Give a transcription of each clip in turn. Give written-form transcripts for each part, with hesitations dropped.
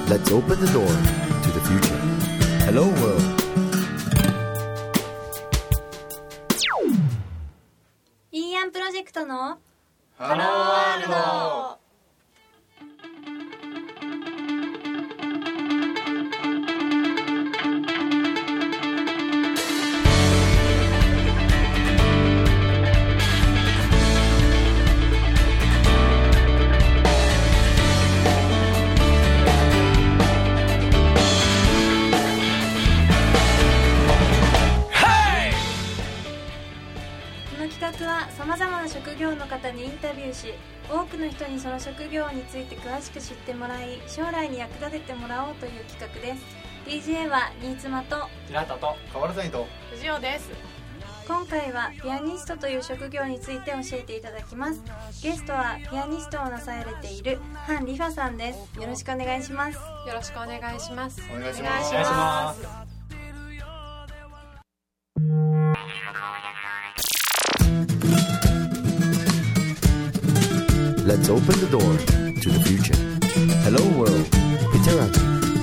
Let's open the door to the future. Hello world. イーアンプロジェクトのハローワールド。 さまざまな職業の方にインタビューし、多くの人にその職業について詳しく知ってもらい、将来に役立ててもらおうという企画です。 DJ は新妻と平田と変わらないと藤尾です。 今回はピアニストという職業について教えていただきます。ゲストはピアニストをなされているハン・リファさんです。よろしくお願いします。 よろしくお願いします。 お願いしお願いしまますす。 Let's open the door to the future. Hello world. Interact.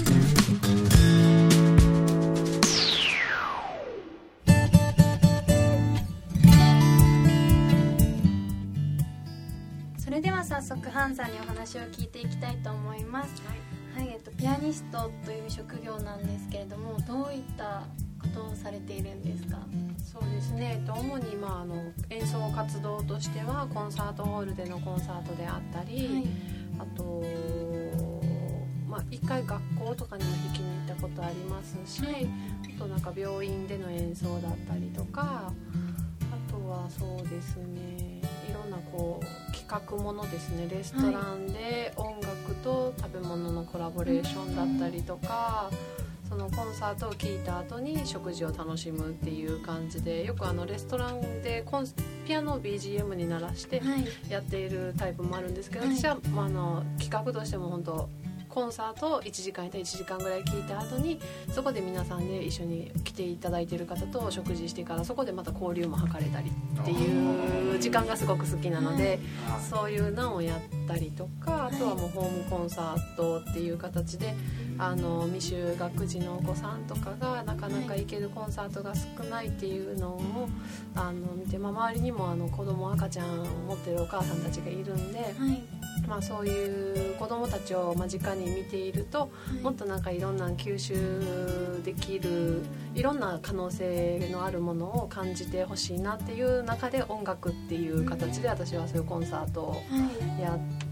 それでは早速ハンさんにお話を聞いていきたいと思います。はい、ピアニストという職業なんですけれども、どういったことをされているんですか？ そうですね。主に演奏活動としてはコンサートホールでのコンサートであったり、 はい、 あと一回学校とかにも弾きに行ったことありますし、 はい、 あと病院での演奏だったりとか、あとはそうですね、いろんな企画ものですね、レストランで音楽と食べ物のコラボレーションだったりとか、そのコンサートを聴いた後に食事を楽しむっていう感じで、よくレストランでピアノを BGM に鳴らしてやっているタイプもあるんですけど、私は、企画としても本当コンサートを1時間いた1時間ぐらい聴いた後に、そこで皆さんで一緒に来ていただいている方と食事してから、そこでまた交流も図れたりっていう時間がすごく好きなので、そういうのをやったりとか、あとはもうホームコンサートっていう形で未就学児のお子さんとかがなかなか行けるコンサートが少ないっていうのを見て、周りにも子供赤ちゃんを持ってるお母さんたちがいるんで、 はい、 そういう子供たちを間近に見ていると、もっといろんな吸収できる、いろんな可能性のあるものを感じてほしいなっていう中で、音楽っていう形で私はそういうコンサートをやって、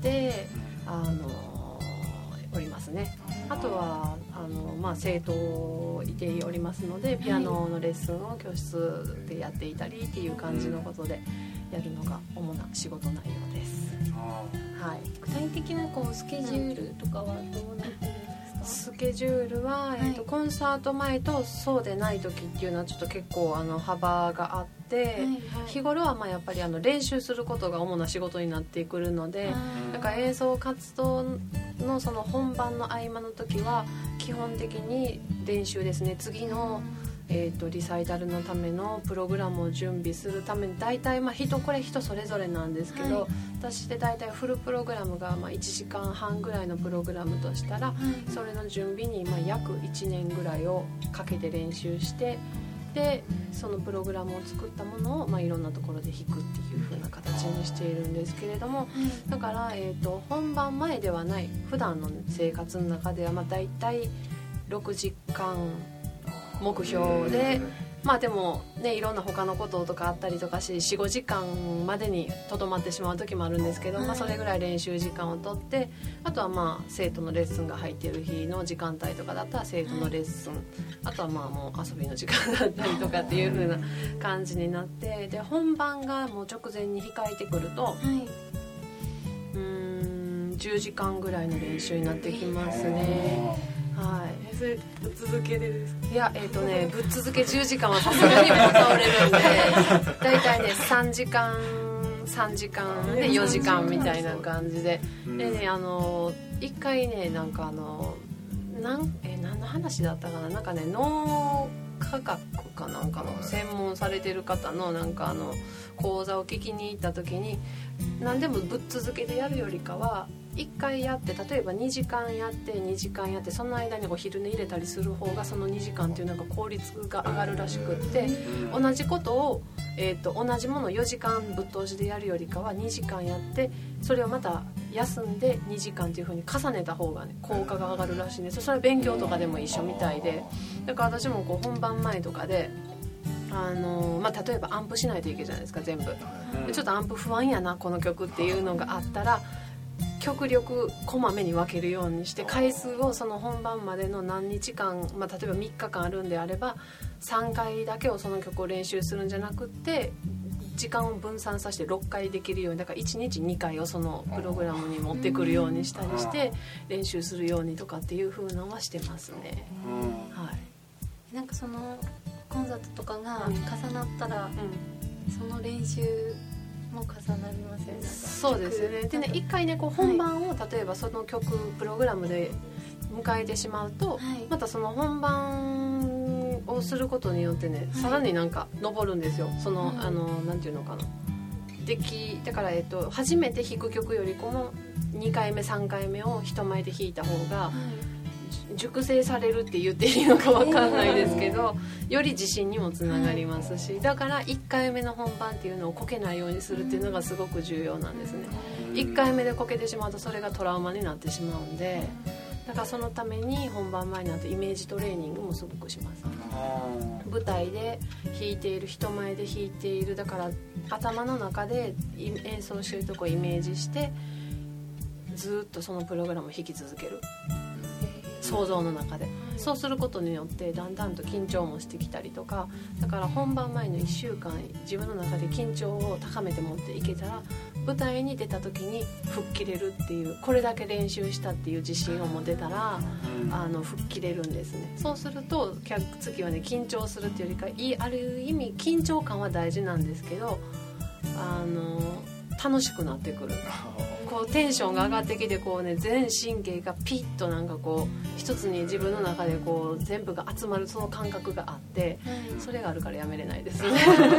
おりますね。あとは生徒いておりますので、ピアノのレッスンを教室でやっていたりっていう感じのことでやるのが主な仕事内容です。はい、 具体的なスケジュールとかはどうなってるんですか？ スケジュールは、コンサート前とそうでない時っていうのはちょっと結構幅があって、日頃はやっぱり練習することが主な仕事になってくるので、だから演奏活動のその本番の合間の時は基本的に練習ですね。次のリサイタルのためのプログラムを準備するために、大体これ人それぞれなんですけど、私で大体フルプログラムが1時間半ぐらいのプログラムとしたら、それの準備に約1年ぐらいをかけて練習して、でそのプログラムを作ったものをいろんなところで弾くっていう風な形にしているんですけれども、だから、本番前ではない普段の生活の中では大体6時間目標で、でもね、いろんな他のこととかあったりとかし、 4,5 時間までにとどまってしまう時もあるんですけど、それぐらい練習時間をとって、あとは生徒のレッスンが入っている日の時間帯とかだったら生徒のレッスン、あとはもう遊びの時間だったりとかっていう風な感じになって、で本番がもう直前に控えてくると、10時間ぐらいの練習になってきますね。はい、 それぶっ続けでですか？ いや、ぶっ続け10時間はさすがにもう倒れるんで、だいたいね3時間で4時間みたいな感じで、でね、一回ね、何の話だったかな、脳科学かなんかの専門されてる方の講座を聞きに行った時に、何でもぶっ続けでやるよりかは 1回やって例えば2時間やって2時間やってその間にお昼寝入れたりする方がその2時間っていうのが効率が上がるらしくって、同じことを、同じものを4時間ぶっ通しでやるよりかは2時間やってそれをまた休んで2時間っていう風に重ねた方がね効果が上がるらしいんです。それは勉強とかでも一緒みたいで、だから私もこう本番前とかで例えばアンプしないといけないじゃないですか全部で、ちょっとアンプ不安やなこの曲っていうのがあったら極力こまめに分けるようにして回数をその本番までの何日間、例えば3日間あるんであれば3回だけをその曲を練習するんじゃなくって時間を分散させて6回できるように、だから1日2回をそのプログラムに持ってくるようにしたりして練習するようにとかっていう風なのはしてますね。はい、 なんかそのコンサートとかが重なったら、その練習も重なりますよね。 そうですよね。でね、一回ねこう本番を例えばその曲プログラムで迎えてしまうと、またその本番をすることによってね、さらになんか上るんですよ。そのなんていうのかな、だから初めて弾く曲よりこの2回目3回目を人前で弾いた方が、熟成されるって言っていいのか分かんないですけど、より自信にもつながりますし、だから1回目の本番っていうのをこけないようにするっていうのがすごく重要なんですね。1回目でこけてしまうとそれがトラウマになってしまうんで、だからそのために本番前になってイメージトレーニングもすごくします。舞台で弾いている、人前で弾いている、だから頭の中で演奏しているとこをイメージしてずっとそのプログラムを弾き続ける、想像の中で。そうすることによってだんだんと緊張もしてきたりとか、だから本番前の1週間自分の中で緊張を高めて持っていけたら舞台に出た時に吹っ切れるっていう、これだけ練習したっていう自信を持てたら吹っ切れるんですね。そうすると次はね、緊張するっていうよりかある意味緊張感は大事なんですけど楽しくなってくる。こうテンションが上がってきてこう、ね、全神経がピッとなんかこう一つに自分の中でこう全部が集まるその感覚があって、それがあるからやめれないですね。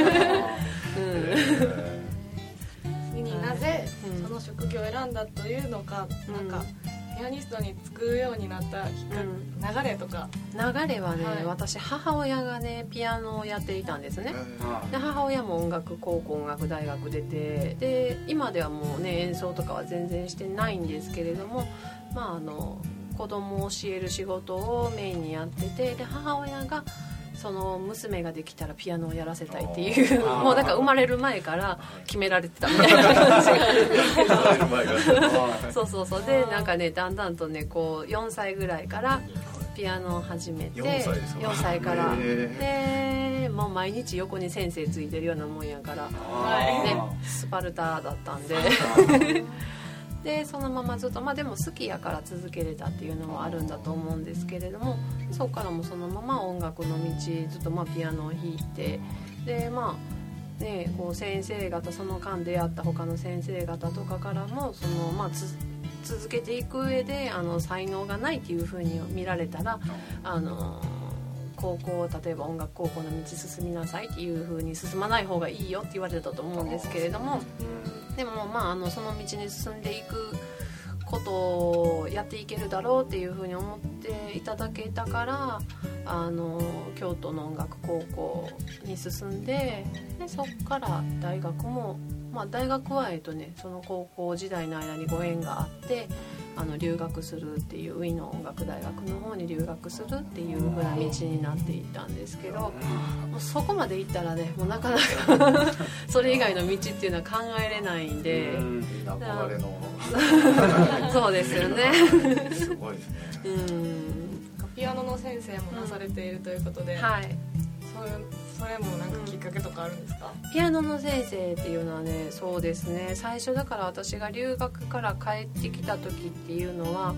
次になぜその職業を選んだというのか、なんかピアニストに就くようになった流れとか。 流れはね、私母親がねピアノをやっていたんですね。で母親も高校音楽大学出て、で今ではもうね演奏とかは全然してないんですけれども、子供を教える仕事をメインにやってて、で母親がその娘ができたらピアノをやらせたいっていうもうだから生まれる前から決められてたみたいな話があるんですけどそうでなんかねだんだんとねこう4歳ぐらいからピアノを始めて、4歳からでもう毎日横に先生ついてるようなもんやから、ね、スパルタだったんででそのままずっとでも好きやから続けれたっていうのもあるんだと思うんですけれども、そこからもそのまま音楽の道ずっとピアノを弾いて、でこう先生方、その間出会った他の先生方とかからもその続けていく上で才能がないっていう風に見られたら高校、例えば音楽高校の道進みなさいっていう風に進まない方がいいよって言われたと思うんですけれども、でもその道に進んでいくことをやっていけるだろうっていう風に思っていただけたから京都の音楽高校に進んで、そっから大学も大学はその高校時代の間にご縁があって留学するっていう、ウィーンの音楽大学の方に留学するっていう風な道になっていったんですけど、もうそこまで行ったらねもうなかなかそれ以外の道っていうのは考えれないんで、 憧れのそうですよねすごいですね。 ピアノの先生もなされているということで、それもなんかきっかけとかあるんですか？ ピアノの先生っていうのはね、そうですね、最初だから私が留学から帰ってきた時っていうのは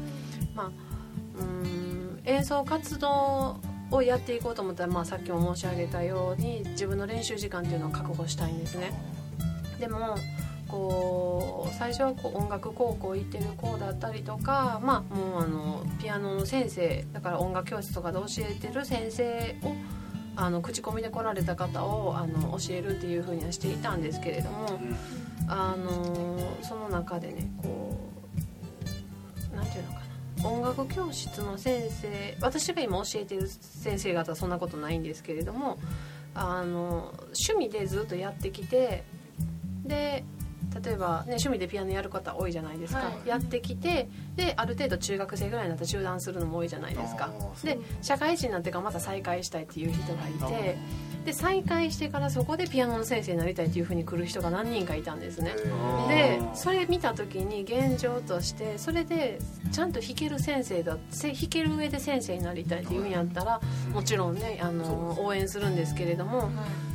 演奏活動をやっていこうと思ったら、さっきも申し上げたように自分の練習時間っていうのを確保したいんですね。でも最初は音楽高校行ってる子だったりとか、もうピアノの先生だから音楽教室とかで教えてる先生を口コミで来られた方を教えるっていう風にはしていたんですけれども、その中でね音楽教室の先生、私が今教えてる先生方はそんなことないんですけれども、趣味でずっとやってきて、で例えば、ね、趣味でピアノやる方多いじゃないですか、はい、やってきて、である程度中学生ぐらいになったら中断するのも多いじゃないですか。で社会人になってからまた再開したいっていう人がいて、で再開してからそこでピアノの先生になりたいっていう風に来る人が何人かいたんですね。でそれ見た時に現状として、それでちゃんと弾ける先生だ、弾ける上で先生になりたいっていうんやったら、もちろんね応援するんですけれども、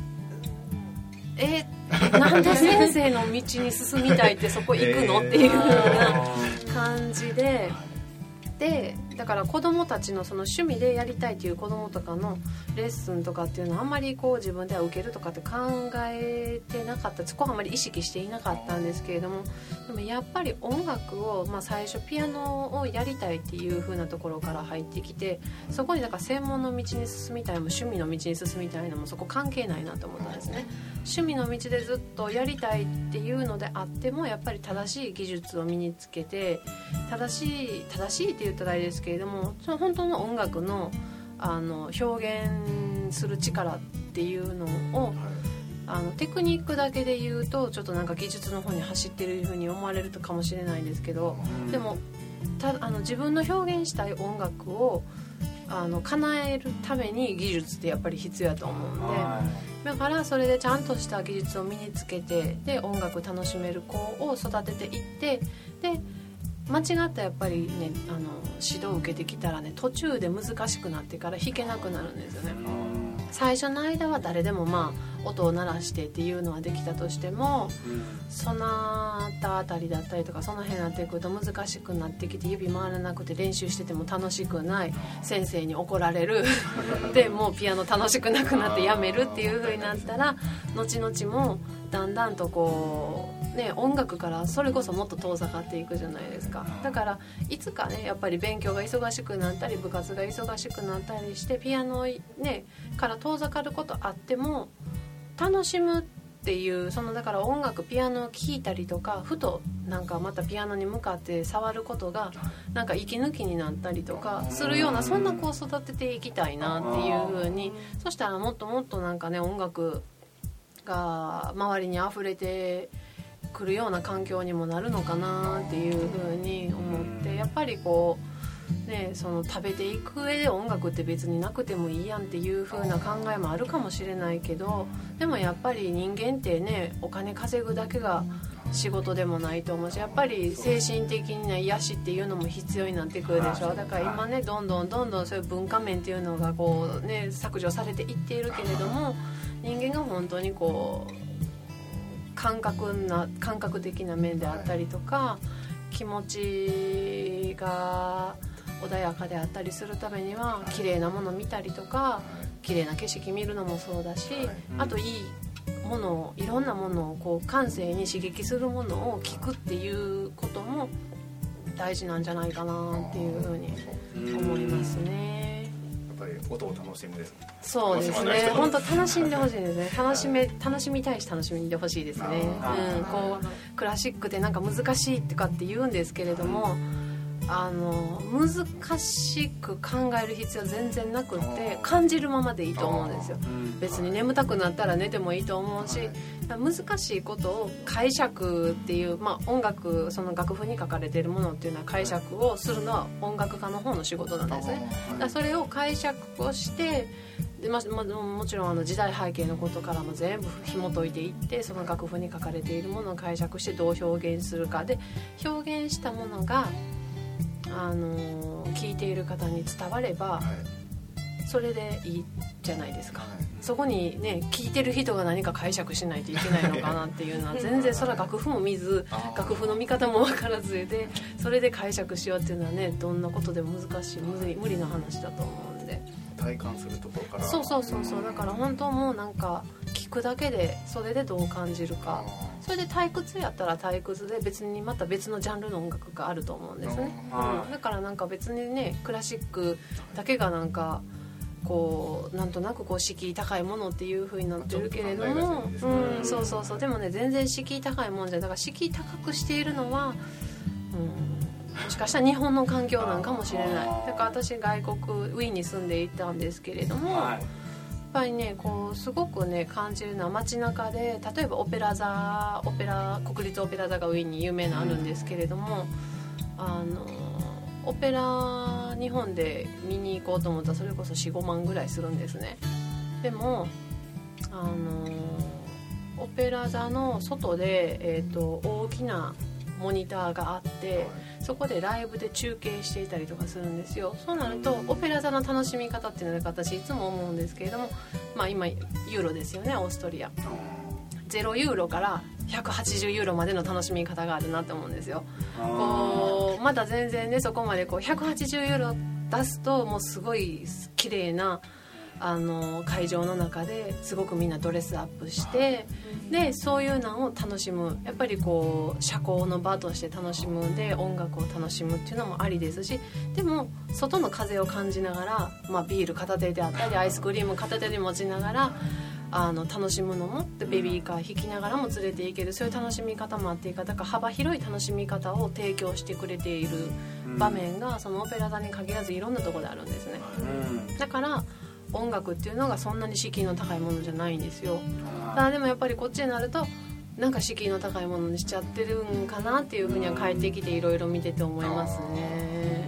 なんで先生の道に進みたいってそこ行くのっていう風な感じで、だから子どもたちのその趣味でやりたいっていう子どもとかのレッスンとかっていうのはあんまりこう自分では受けるとかって考えてなかった、そこはあんまり意識していなかったんですけれども、でもやっぱり音楽を、最初ピアノをやりたいっていう風なところから入ってきて、そこにだから専門の道に進みたいも趣味の道に進みたいのもそこ関係ないなと思ったんですね。趣味の道でずっとやりたいっていうのであっても、やっぱり正しい技術を身につけて、正しいって言ったらあれですけれども、その本当の音楽の表現する力っていうのを、テクニックだけで言うとちょっとなんか技術の方に走ってる風に思われるかもしれないんですけど、でも自分の表現したい音楽を叶えるために技術ってやっぱり必要だと思うんで、だからそれでちゃんとした技術を身につけて、で音楽楽しめる子を育てていって、で間違ったやっぱりね指導を受けてきたらね、途中で難しくなってから弾けなくなるんですよね。最初の間は誰でも音を鳴らしてっていうのはできたとしても、そのあたりだったりとかその辺になってくると難しくなってきて、指回らなくて練習してても楽しくない、先生に怒られるでもうピアノ楽しくなくなってやめるっていう風になったら、後々もだんだんとこうね、音楽からそれこそもっと遠ざかっていくじゃないですか。だからいつかね、やっぱり勉強が忙しくなったり部活が忙しくなったりして、ピアノ、ね、から遠ざかることあっても楽しむっていう、だから音楽ピアノを聴いたりとか、ふとなんかまたピアノに向かって触ることがなんか息抜きになったりとかするような、そんな子を育てていきたいなっていう風に、そしたらもっともっとなんかね、音楽が周りに溢れてくるような環境にもなるのかなっていう風に思って、やっぱりこうね、食べていく上で音楽って別になくてもいいやんっていう風な考えもあるかもしれないけど、でもやっぱり人間ってね、お金稼ぐだけが仕事でもないと思うし、やっぱり精神的な癒しっていうのも必要になってくるでしょ。だから今ね、どんどんそういう文化面っていうのがこうね、削除されていっているけれども、人間が本当にこう感覚的な面であったりとか、気持ちが穏やかであったりするためには、綺麗なもの見たりとか、綺麗な景色見るのもそうだし、あといいものを、いろんなものをこう感性に刺激するものを聞くっていうことも大事なんじゃないかなっていうふうに思いますね。 やっぱり音を楽しむですね。 そうですね、本当楽しんでほしいですね。楽しみたいし楽しんでほしいですね。こうクラシックってなんか難しいとかって言うんですけれども、難しく考える必要全然なくって、感じるままでいいと思うんですよ。別に眠たくなったら寝てもいいと思うし、難しいことを解釈っていう、音楽、その楽譜に書かれているものっていうのは解釈をするのは音楽家の方の仕事なんですね。だからそれを解釈をして、でもちろん時代背景のことからも全部紐解いていって、その楽譜に書かれているものを解釈してどう表現するかで、表現したものが聞いている方に伝われば、それでいいじゃないですか。そこにね、聞いてる人が何か解釈しないといけないのかなっていうのは全然、それは楽譜も見ず、楽譜の見方も分からずで、それで解釈しようっていうのはね、どんなことでも難しい、無理な話だと思うんで、 体感するところから、 そうだから本当もうなんか聞くだけで、それでどう感じるか、それで退屈やったら退屈で、別にまた別のジャンルの音楽があると思うんですね。だからなんか別にね、クラシックだけがなんかこうなんとなくこう敷居高いものっていう風になってるけれども、そうでもね、全然敷居高いもんじゃ、だから敷居高くしているのは、 もしかしたら日本の環境なんかもしれない。だから私外国ウィーンに住んでいたんですけれども、やっぱりねこうすごくね感じるのは街中で、例えば国立オペラ座がウィーンに有名なあるんですけれども、オペラ日本で見に行こうと思ったらそれこそ 4,5 万ぐらいするんですね。でもオペラ座の外で、大きなモニターがあって、そこでライブで中継していたりとかするんですよ。そうなるとオペラ座の楽しみ方っていうのが私いつも思うんですけれども、今ユーロですよね、オーストリア0ユーロから180ユーロまでの楽しみ方があるなと思うんですよ。こうまだ全然ねそこまでこう180ユーロ出すともうすごい綺麗な会場の中ですごくみんなドレスアップして、でそういうのを楽しむ、やっぱりこう社交の場として楽しむんで音楽を楽しむっていうのもありですし、でも外の風を感じながら、ビール片手であったりアイスクリーム片手に持ちながら楽しむのも、でベビーカー引きながらも連れて行ける、そういう楽しみ方もあっていいか、だから幅広い楽しみ方を提供してくれている場面がそのオペラ座に限らずいろんなところであるんですね。だから音楽っていうのがそんなに敷居の高いものじゃないんですよ。ただでもやっぱりこっちになるとなんか敷居の高いものにしちゃってるんかなっていうふうには帰ってきていろいろ見てて思いますね。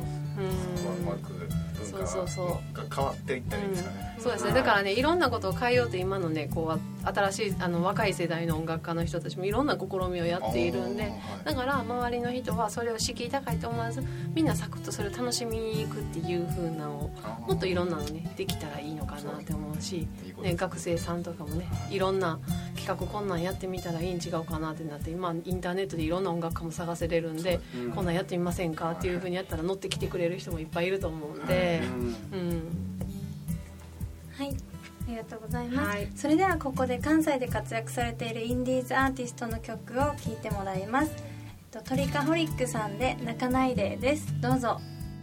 そうが変わっていったりですかね。 そうですね。だからねいろんなことを変えようと今のねこう新しい若い世代の音楽家の人たちもいろんな試みをやっているんで、だから周りの人はそれを敷居高いと思わずみんなサクッとそれを楽しみに行くっていう風なのをもっといろんなのねできたらいいのかなって思うし、ね、学生さんとかもねいろんな企画こんなんやってみたらいいん違うかなってなって、今インターネットでいろんな音楽家も探せれるんで、こんなんやってみませんかっていう風にやったら乗ってきてくれる人もいっぱいいると思うんで、 はい、ありがとうございます、それではここで関西で活躍されているインディーズアーティストの曲を聴いてもらいます。トリカホリックさんで泣かないでです。どうぞ。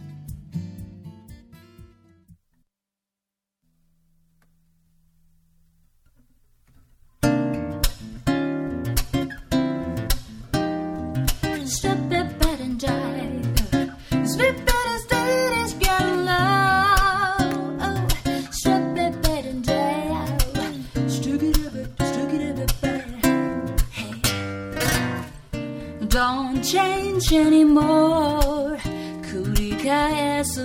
Don't change anymore 繰り返す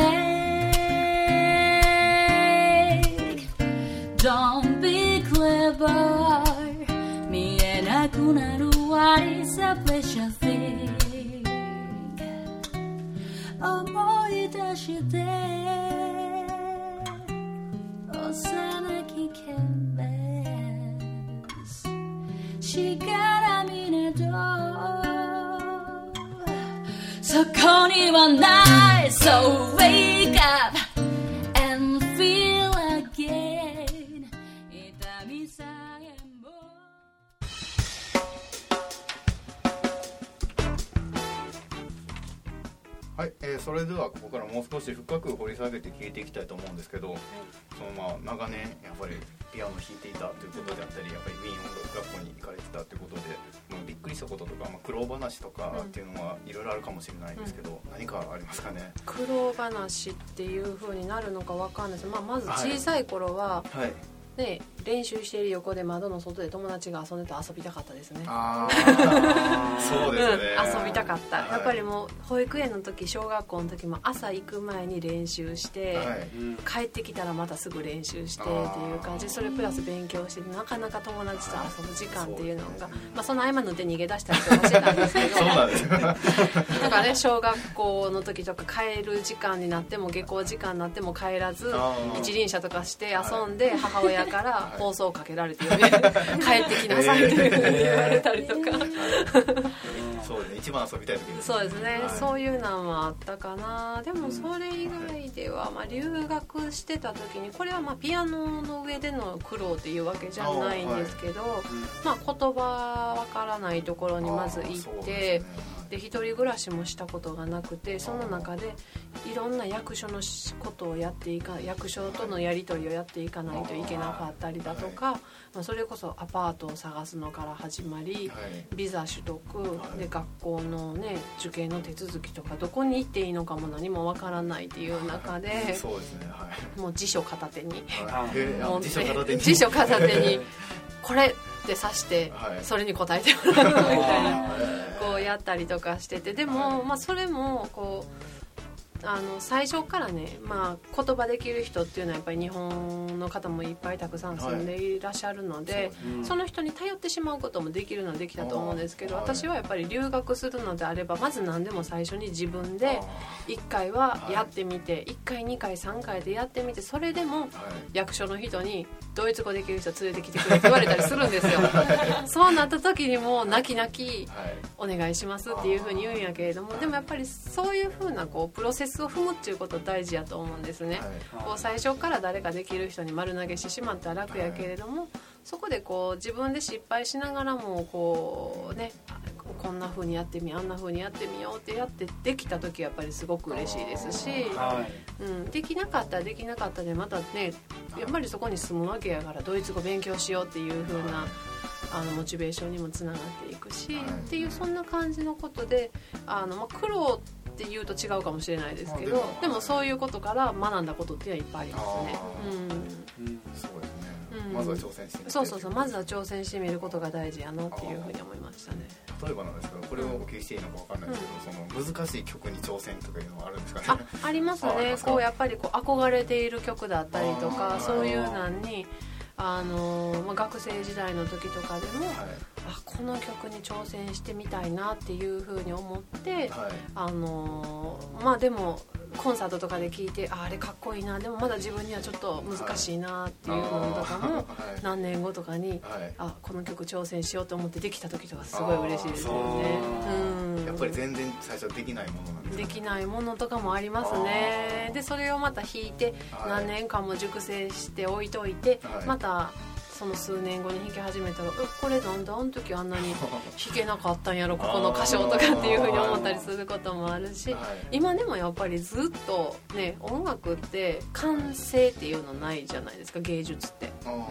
fake Don't be clever 見えなくなる What is a precious thing 思い出して幼きケンベスしがらみなどそこにはない So wake up and feel again 痛みさえもはい、それではここからもう少し深く掘り下げて聞いていきたいと思うんですけど、その長年やっぱりピアノを弾いていたということであったり、やっぱりウィーン音楽学校に行かれてたということで、びっくりしたこととか、苦労話とかっていうのはいろいろあるかもしれないんですけど、何かありますかね。 苦労話っていう風になるのか分かんないです。まず小さい頃は、ね、練習している横で窓の外で友達が遊んでて遊びたかったですね。 そうですね、 遊びたかった、やっぱりもう保育園の時小学校の時も朝行く前に練習して、帰ってきたらまたすぐ練習してっていう感じで、それプラス勉強してなかなか友達と遊ぶ時間っていうのが、その合間ので逃げ出したりとかしてたんですけどそうなんですだからね小学校の時とか帰る時間になっても下校時間になっても帰らず一輪車とかして遊んで、母親から放送をかけられて、帰ってきなさいって言われたりとかそうですね、一番遊びたい時です。 そうですね、そういうのはあったかな。でもそれ以外では、留学してた時にこれはピアノの上での苦労っていうわけじゃないんですけど、言葉わからないところにまず行って、 で一人暮らしもしたことがなくて、その中でいろんな役所のことをやって役所とのやり取りをやっていかないといけなかったりだとか、それこそアパートを探すのから始まり、ビザ取得で学校のね受験の手続きとか、どこに行っていいのかも何もわからないっていう中で、 そうですね、 もう辞書片手に辞書片手にこれって指してそれに答えてもらうみたいなこうやったりとかしてて、でもまあそれもこう最初からね、まあ、言葉できる人っていうのはやっぱり日本の方もいっぱいたくさん住んでいらっしゃるので、その人に頼ってしまうこともできるのはできたと思うんですけど、私はやっぱり留学するのであればまず何でも最初に自分で1回はやってみて、1回2回3回でやってみて、それでも役所の人にドイツ語できる人連れてきてくれって言われたりするんですよそうなった時にも泣き泣きお願いしますっていう風に言うんやけれども、でもやっぱりそういう風なこうプロセスを踏むっていうこと大事やと思うんですね。こう最初から誰かできる人に丸投げしてしまったら楽やけれども、そこでこう自分で失敗しながらもこうね、こんな風にやってみあんな風にやってみようってやってできた時やっぱりすごく嬉しいですし、できなかったらできなかったでまたね、やっぱりそこに住むわけやからドイツ語勉強しようっていう風なモチベーションにもつながっていくし、っていうそんな感じのことでまあ、苦労って言うと違うかもしれないですけど、でもそういうことから学んだことっていうのはいっぱいありますね。 そうですね、まずは挑戦してみる。 そうまずは挑戦してみることが大事やなっていうふうに思いましたね。 例えばなんですけど、これをお聞きしていいのか分かんないですけど、その難しい曲に挑戦とかいうのはあるんですかね。 ありますね。こうやっぱりこう憧れている曲だったりとか、そういうなんにまあ、学生時代の時とかでも、この曲に挑戦してみたいなっていう風に思って、まあでもコンサートとかで聴いてあれかっこいいな、でもまだ自分にはちょっと難しいなっていうのとかも、何年後とかに、この曲挑戦しようと思ってできた時とかすごい嬉しいですよね。 やっぱり全然最初できないものなんですか？ できないものとかもありますね。でそれをまた弾いて何年間も熟成して置いといて、またその数年後に弾き始めたら、これなんであの時あんなに弾けなかったんやろここの歌唱とかっていう風に思ったりすることもあるし、今でもやっぱりずっとね、音楽って完成っていうのないじゃないですか。芸術って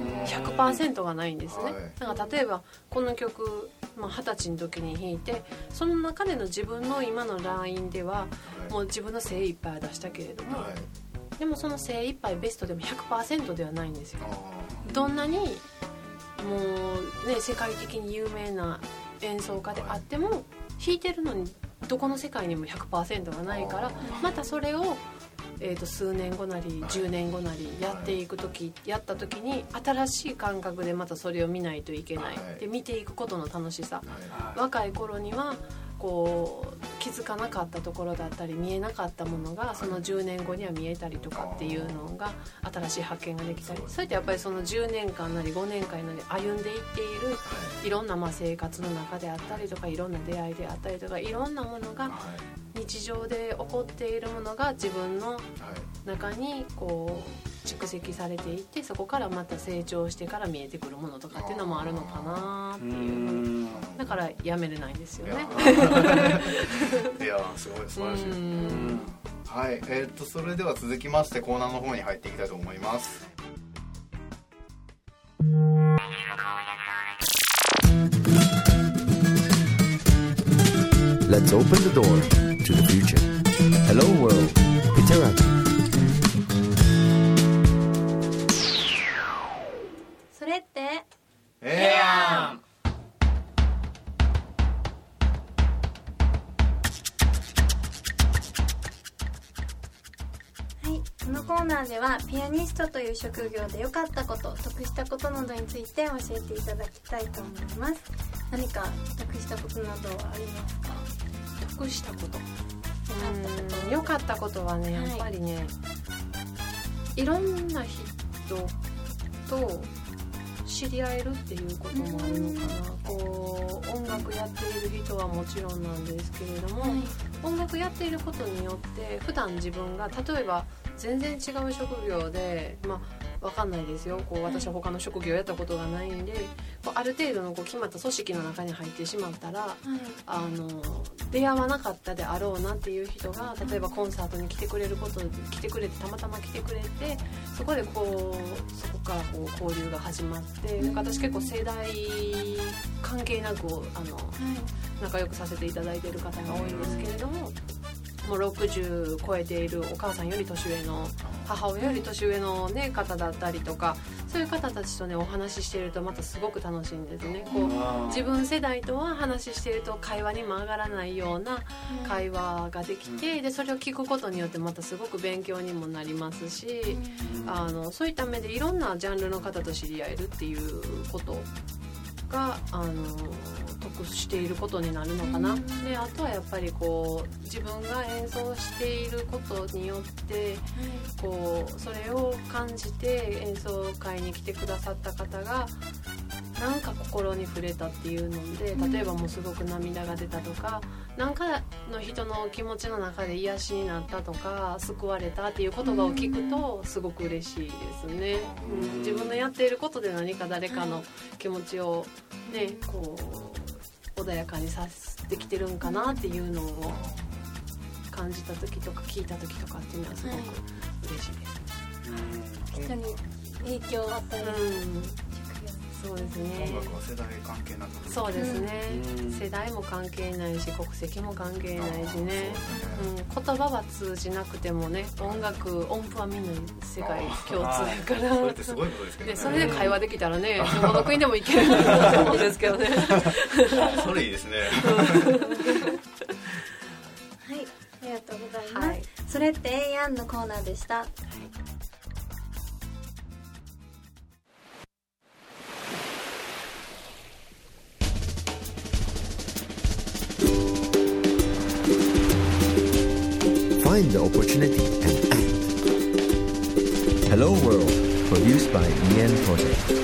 100% がないんですね。だから例えばこの曲、20歳の時に弾いて、その中での自分の今のラインではもう自分の精一杯出したけれども、でもその精一杯ベストでも 100% ではないんですよ。どんなにもうね世界的に有名な演奏家であっても、弾いてるのにどこの世界にも 100% がないから、またそれを数年後なり10年後なりやった時に新しい感覚でまたそれを見ないといけない。で見ていくことの楽しさ、若い頃にはこう気づかなかったところだったり見えなかったものがその10年後には見えたりとかっていうのが新しい発見ができたり、そうやってやっぱりその10年間なり5年間なり歩んでいっているいろんな生活の中であったりとか、いろんな出会いであったりとか、いろんなものが日常で起こっているものが自分の中にこう蓄積されていて、そこからまた成長してから見えてくるものとかっていうのもあるのかなっていう。だからやめれないんですよね。 いやすごい素晴らしい。はい、それでは続きましてコーナーの方に入っていきたいと思います。 Let's open the door to the future. Hello world, Peter. それってやん。 はい、このコーナーではピアニストという職業で良かったこと、得したことなどについて教えていただきたいと思います。何か得したことなどはありますか？ 得したこと、良かったことはね、やっぱりね、いろんな人と知り合えるっていうこともあるのかな。こう音楽やっている人はもちろんなんですけれども、音楽やっていることによって普段自分が例えば全然違う職業で、 分かんないですよ。こう私は他の職業やったことがないんで、こうある程度のこう決まった組織の中に入ってしまったら、出会わなかったであろうなっていう人が例えばコンサートに来てくれてたまたま来てくれて、そこでそこからこう交流が始まって、なんか私結構世代関係なく仲良くさせていただいている方が多いんですけれども、もう60超えているお母さんより年上の母親より年上の、ね、方だったりとか、そういう方たちとねお話ししているとまたすごく楽しいんですね。こう自分世代とは話していると会話にも上がらないような会話ができて、でそれを聞くことによってまたすごく勉強にもなりますし、そういった目でいろんなジャンルの方と知り合えるっていうことが得していることになるのかな。であとはやっぱりこう自分が演奏していることによってこうそれを感じて演奏会に来てくださった方がなんか心に触れたっていうので、例えばもうすごく涙が出たとか、なんかの人の気持ちの中で癒しになったとか救われたっていう言葉を聞くとすごく嬉しいですね。自分のやっていることで何か誰かの気持ちをねこう穏やかにさせてきてるんかなっていうのを感じた時とか聞いた時とかっていうのはすごく嬉しいです。 人に影響を与える、 そうですね。 音楽は世代関係なく、 そうですね、世代も関係ないし国籍も関係ないしね、言葉は通じなくてもね、音符はみんな世界共通やからそれってすごいことですけどね。 それで会話できたらね、どの国でもいけるなと思うんですけどねそれいいですねはい、ありがとうございます、それってええやんのコーナーでした。 Find the opportunity and act. Hello World, produced by Ian Project.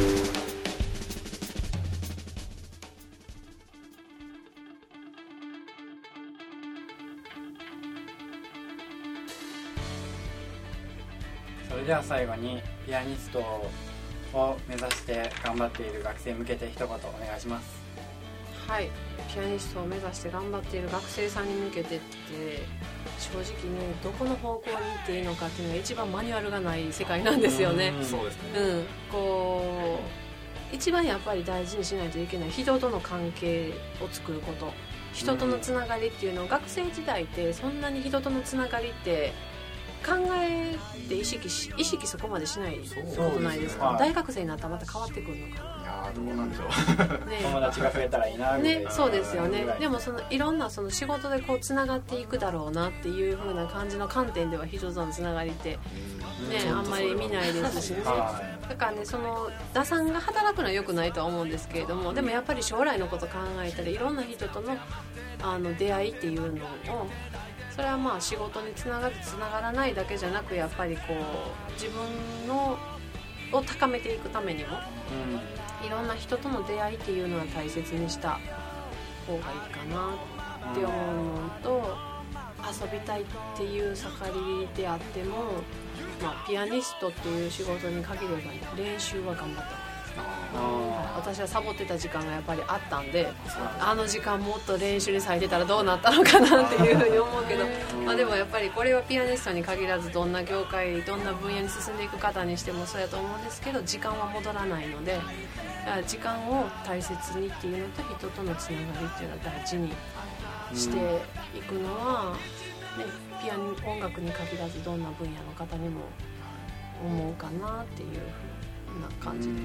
それでは最後にピアニストを目指して頑張っている学生に向けて一言お願いします。 はい、ピアニストを目指して頑張っている学生さんに向けてって正直ね、どこの方向に行っていいのかっていうのが一番マニュアルがない世界なんですよね。 そうですね、 こう一番やっぱり大事にしないといけない人との関係を作ること、人とのつながりっていうのを学生時代ってそんなに人とのつながりって考えて意識そこまでしないことないですか。大学生になったらまた変わってくるのかな。 いやどうなんでしょう友達が増えたらいいなみたいな、 そうですよね。でもいろんなその仕事でこうつながっていくだろうなっていう風な感じの観点では人とのつながりってあんまり見ないですしね。だからね、その打算が働くのは良くないとは思うんですけれども、でもやっぱり将来のこと考えたらいろんな人との出会いっていうのを、それはまあ仕事につながってつながらないだけじゃなく、やっぱりこう自分を高めていくためにも、いろんな人との出会いっていうのは大切にした方がいいかなって思うのと、遊びたいっていう盛りであっても、ピアニストっていう仕事に限れば、練習は頑張ってます。私はサボってた時間がやっぱりあったんで、あの時間もっと練習に割いてたらどうなったのかなっていうふうに思うけど、でもやっぱりこれはピアニストに限らずどんな業界どんな分野に進んでいく方にしてもそうやと思うんですけど、時間は戻らないので、時間を大切にっていうのと人とのつながりっていうのを大事にしていくのは、音楽に限らずどんな分野の方にも思うかなっていうふうな感じです。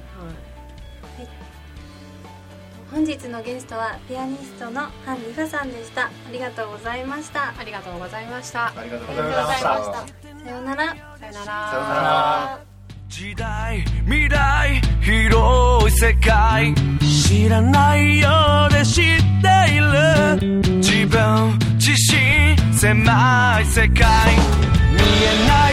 本日のゲストはピアニストのハン・リファさんでした。ありがとうございました。 ありがとうございました。 ありがとうございました。 さようなら。 さようなら。 時代未来広い世界、知らないようで知っている自分自身狭い世界、見えない